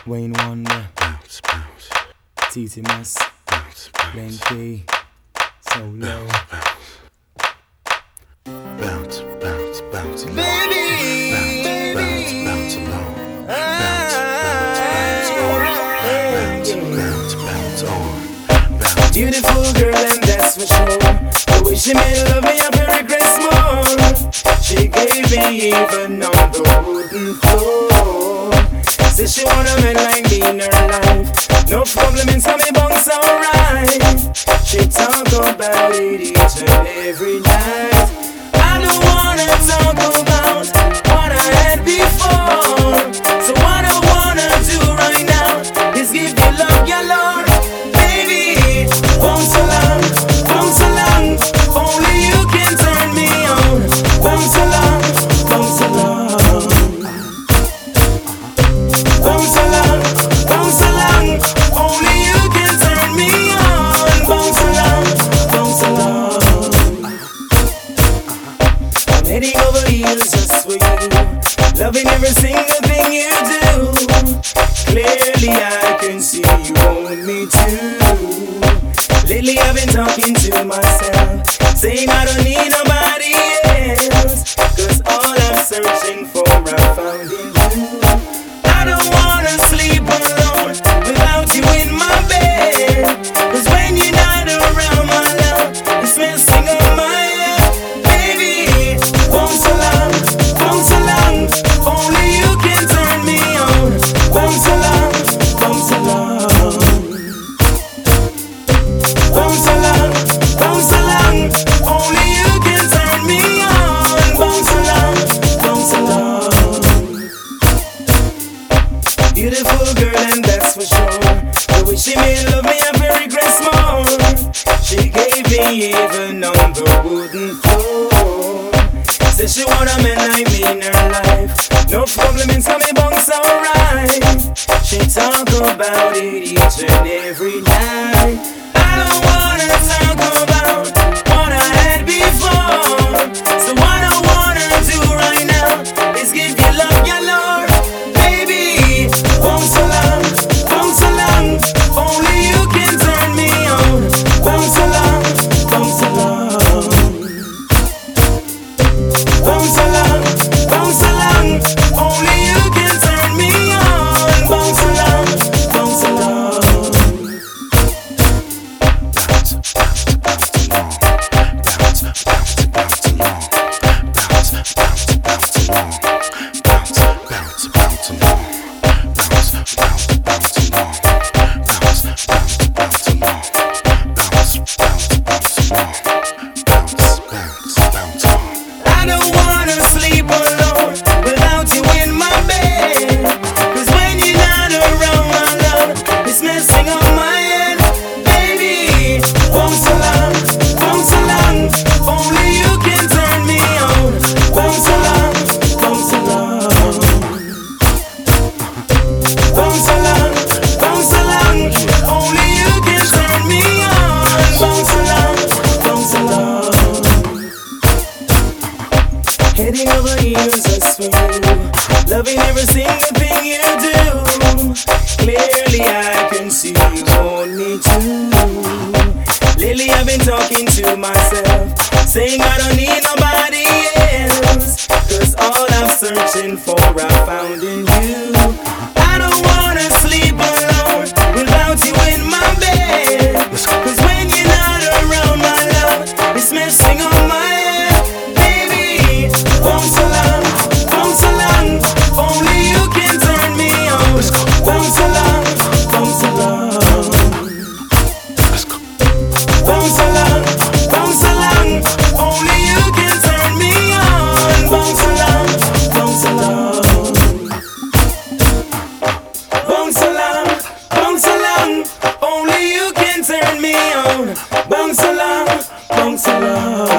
Wayne Wonder, Bounce, bounce, TT Mass, bounce, Len bounce, K, Solo. bounce, bounce, bounce, along. Baby, bounce, bounce, bounce along. Bounce, bounce, bounce, bounce on. Bounce. beautiful girl, and that's for sure. The way she made love me, I feel regrets more. She gave me even on the wooden floor. Said she want a man like me in her life. No problem in me bones alright. She talk about it each and every night. I don't wanna talk about what I had before. So what I wanna do right now is give you love, your Lord. Baby, bounce along, only you can turn me on. Bounce along, bounce along. Bounce along, only you can turn me on. Bounce along. I'm heading over heels just for you, loving every single thing you do. Clearly I can see you want me too. Lately I've been talking to myself, saying I don't need nobody else, 'cause all I'm searching for I found in you. I don't wanna sleep alone without you in my bed, 'cause when you're not around, my love, it's messing up my head. Baby, bounce along, only you can turn me on. Bounce along, bounce along. Bounce along, only you can turn me on. Bounce along. Beautiful girl, and that's for sure. The way she made love me, I feel regrets more. She gave me even on the wooden floor. Said she want a man like me in her life. No problem in me bones alright. She talk about it each and every night. I don't wanna talk about what I had before. So what I wanna do right now is give you love, your Lord. Baby, bounce along, only you can turn me on. Bounce along. Bounce along, only you can turn me on. Bounce along. Bounce, bounce, bounce along. Bounce, bounce, bounce along. Bounce, bounce, bounce along. Bounce, bounce, bounce along. Bounce, bounce, bounce along. Bounce, bounce, bounce along. Bounce, bounce, bounce along. Bounce, bounce, bounce on. I don't wanna sleep alone without you in my bed, 'cause when you're not around, my love, it's messing up my head. Baby, bounce along, only you can turn me on. Bounce along. Bounce along, only you can turn me on. Bounce along. Heading over heels just for you, loving every single thing you do. Clearly I can see you want me too. Lately I've been talking to myself, saying I don't need nobody else, 'cause all I'm searching for I found in you. I don't wanna sleep alone without you in my bed, 'cause when you're not around, my love, it's messing up my head. Baby, bounce along, only you can turn me on. Bounce along. Let's go. Bounce along, only you can turn me on. Bounce along. Bounce along, only you can turn me on. Bounce along.